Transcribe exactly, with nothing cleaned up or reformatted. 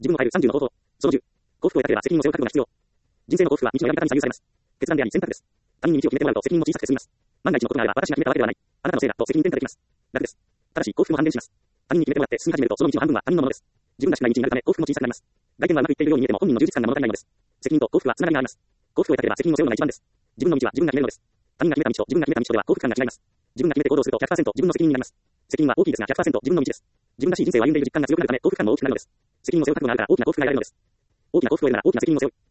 自分を変えるさんじゅうの方法。そのじゅう。幸福を得たければ責任を背負う覚悟が必要。人生の幸福は道のやり方に左右されます。決断であり選択です。他人に道を決めてもらうと責任も小さくて済みます。万が一のことがあれば私が決めたわけではない。あなたのせいだと責任転嫁できます。楽です。ただし幸福も半減します。他人に決めてもらって進み始めるとその道の半分は他人のものです。自分がしない道になるため幸福も小さくなります。外見はうまくいっているように見えても本人の充実感が物足りないのです。責任と幸福はつながりがあります。幸福を得たければ責任を背負うのが一番です。自分の道は自分が決めるのです。他人が決めた道と自分が決めた道とでは幸福感が違います。自分が決めて行動すると ひゃくパーセント 自分の責任になります。責任は大きいですが ひゃくパーセント 自分の道です。自分らしい人生を歩んでいる実感が強くなるため幸福感も大きくなるのです。責任を背負う覚悟があるから大きな幸福が得られるのです。大きな幸福を得るなら大きな責任を背負う。